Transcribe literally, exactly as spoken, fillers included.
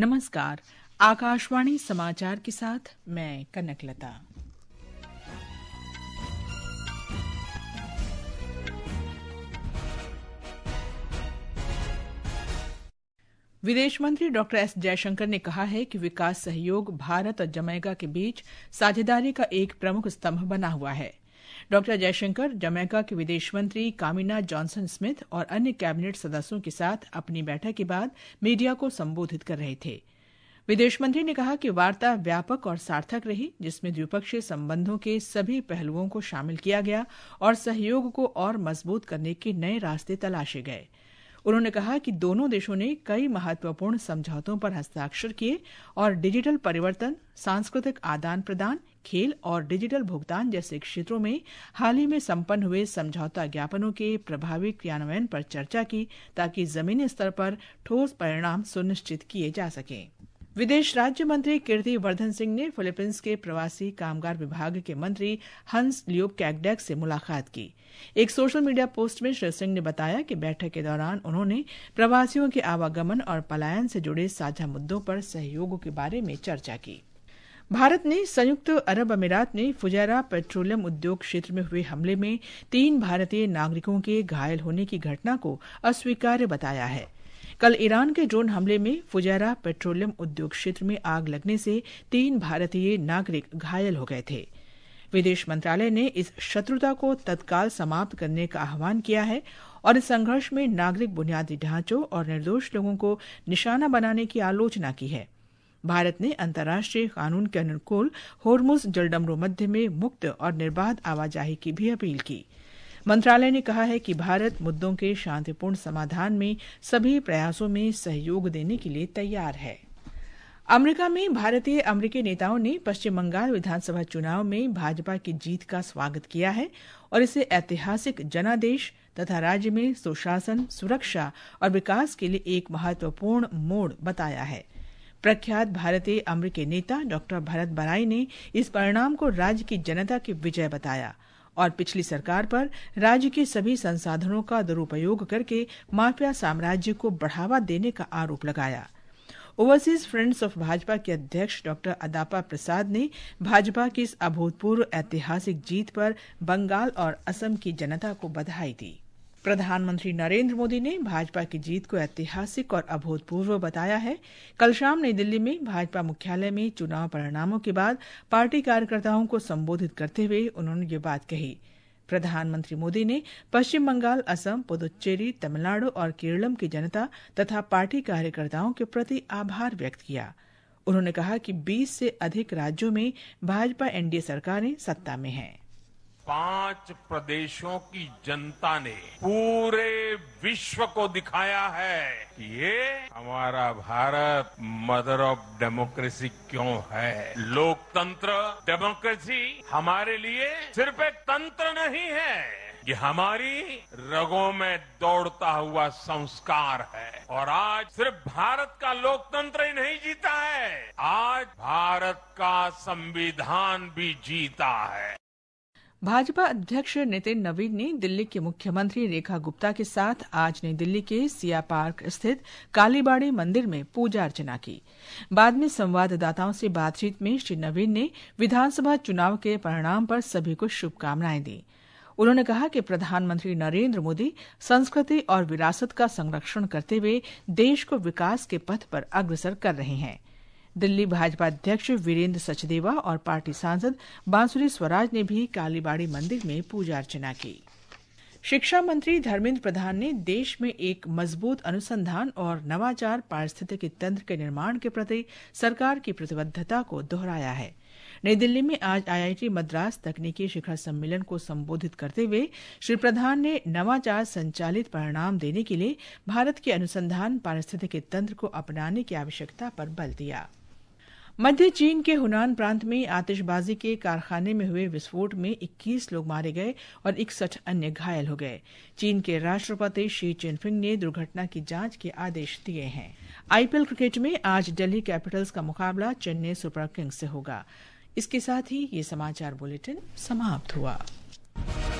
नमस्कार, आकाशवाणी समाचार के साथ मैं कनकलता। विदेश मंत्री डॉक्टर एस जयशंकर ने कहा है कि विकास सहयोग भारत और जमैका के बीच साझेदारी का एक प्रमुख स्तंभ बना हुआ है। डॉक्टर जयशंकर जमैका के विदेश मंत्री कामिना जॉनसन स्मिथ और अन्य कैबिनेट सदस्यों के साथ अपनी बैठक के बाद मीडिया को संबोधित कर रहे थे। विदेश मंत्री ने कहा कि वार्ता व्यापक और सार्थक रही, जिसमें द्विपक्षीय संबंधों के सभी पहलुओं को शामिल किया गया और सहयोग को और मजबूत करने के नए रास्ते तलाशे गए। उन्होंने कहा कि दोनों देशों ने कई महत्वपूर्ण समझौतों पर हस्ताक्षर किए और डिजिटल परिवर्तन, सांस्कृतिक आदान प्रदान, खेल और डिजिटल भुगतान जैसे क्षेत्रों में हाल ही में संपन्न हुए समझौता ज्ञापनों के प्रभावी क्रियान्वयन पर चर्चा की, ताकि जमीनी स्तर पर ठोस परिणाम सुनिश्चित किए जा सकें। विदेश राज्य मंत्री कीर्ति वर्धन सिंह ने फिलीपींस के प्रवासी कामगार विभाग के मंत्री हंस लियोप कैगडेक से मुलाकात की। एक सोशल मीडिया पोस्ट में श्री सिंह ने बताया कि बैठक के दौरान उन्होंने प्रवासियों के आवागमन और पलायन से जुड़े साझा मुद्दों पर सहयोग के बारे में चर्चा की। भारत ने संयुक्त अरब अमीरात में फुजैरा पेट्रोलियम उद्योग क्षेत्र में हुए हमले में तीन भारतीय नागरिकों के घायल होने की घटना को अस्वीकार्य बताया है। कल ईरान के ड्रोन हमले में फुजैरा पेट्रोलियम उद्योग क्षेत्र में आग लगने से तीन भारतीय नागरिक घायल हो गए थे। विदेश मंत्रालय ने इस शत्रुता को तत्काल समाप्त करने का आह्वान किया है और इस संघर्ष में नागरिक बुनियादी ढांचों और निर्दोष लोगों को निशाना बनाने की आलोचना की है। भारत ने अंतर्राष्ट्रीय कानून के अनुकूल होर्मुज जलडमरू मध्य में मुक्त और निर्बाध आवाजाही की भी अपील की। मंत्रालय ने कहा है कि भारत मुद्दों के शांतिपूर्ण समाधान में सभी प्रयासों में सहयोग देने के लिए तैयार है। अमेरिका में भारतीय अमेरिकी नेताओं ने पश्चिम बंगाल विधानसभा चुनाव में भाजपा की जीत का स्वागत किया है और इसे ऐतिहासिक जनादेश तथा राज्य में सुशासन, सुरक्षा और विकास के लिए एक महत्वपूर्ण मोड़ बताया है। प्रख्यात भारतीय अमेरिकी नेता डॉक्टर भरत बराई ने इस परिणाम को राज्य की जनता की विजय बताया और पिछली सरकार पर राज्य के सभी संसाधनों का दुरुपयोग करके माफिया साम्राज्य को बढ़ावा देने का आरोप लगाया। ओवरसीज फ्रेंड्स ऑफ भाजपा के अध्यक्ष डॉक्टर अदापा प्रसाद ने भाजपा की इस अभूतपूर्व ऐतिहासिक जीत पर बंगाल और असम की जनता को बधाई दी। प्रधानमंत्री नरेंद्र मोदी ने भाजपा की जीत को ऐतिहासिक और अभूतपूर्व बताया है। कल शाम नई दिल्ली में भाजपा मुख्यालय में चुनाव परिणामों के बाद पार्टी कार्यकर्ताओं को संबोधित करते हुए उन्होंने ये बात कही। प्रधानमंत्री मोदी ने पश्चिम बंगाल, असम, पुदुच्चेरी, तमिलनाडु और केरलम की जनता तथा पार्टी कार्यकर्ताओं के प्रति आभार व्यक्त किया। उन्होंने कहा कि बीस से अधिक राज्यों में भाजपा एनडीए सरकारें सत्ता में हैं। पांच प्रदेशों की जनता ने पूरे विश्व को दिखाया है कि ये हमारा भारत मदर ऑफ डेमोक्रेसी क्यों है। लोकतंत्र, डेमोक्रेसी हमारे लिए सिर्फ एक तंत्र नहीं है, ये हमारी रगों में दौड़ता हुआ संस्कार है। और आज सिर्फ भारत का लोकतंत्र ही नहीं जीता है, आज भारत का संविधान भी जीता है। भाजपा अध्यक्ष नितिन नवीन ने दिल्ली के मुख्यमंत्री रेखा गुप्ता के साथ आज नई दिल्ली के सिया पार्क स्थित कालीबाड़ी मंदिर में पूजा अर्चना की। बाद में संवाददाताओं से बातचीत में श्री नवीन ने विधानसभा चुनाव के परिणाम पर सभी को शुभकामनाएं दी। उन्होंने कहा कि प्रधानमंत्री नरेंद्र मोदी संस्कृति और विरासत का संरक्षण करते हुए देश को विकास के पथ पर अग्रसर कर रहे हैं। दिल्ली भाजपा अध्यक्ष वीरेंद्र सचदेवा और पार्टी सांसद बांसुरी स्वराज ने भी कालीबाड़ी मंदिर में पूजा अर्चना की। शिक्षा मंत्री धर्मेंद्र प्रधान ने देश में एक मजबूत अनुसंधान और नवाचार पारिस्थितिकी तंत्र के निर्माण के प्रति सरकार की प्रतिबद्धता को दोहराया है। नई दिल्ली में आज आईआईटी मद्रास तकनीकी शिखर सम्मेलन को संबोधित करते हुए श्री प्रधान ने नवाचार संचालित परिणाम देने के लिए भारत के अनुसंधान पारिस्थितिकी तंत्र को अपनाने की आवश्यकता पर बल दिया। मध्य चीन के हुनान प्रांत में आतिशबाजी के कारखाने में हुए विस्फोट में इक्कीस लोग मारे गए और इकसठ अन्य घायल हो गए। चीन के राष्ट्रपति शी जिनपिंग ने दुर्घटना की जांच के आदेश दिए हैं। आईपीएल क्रिकेट में आज दिल्ली कैपिटल्स का मुकाबला चेन्नई सुपर किंग्स से होगा। इसके साथ ही ये समाचार बुलेटिन समाप्त हुआ।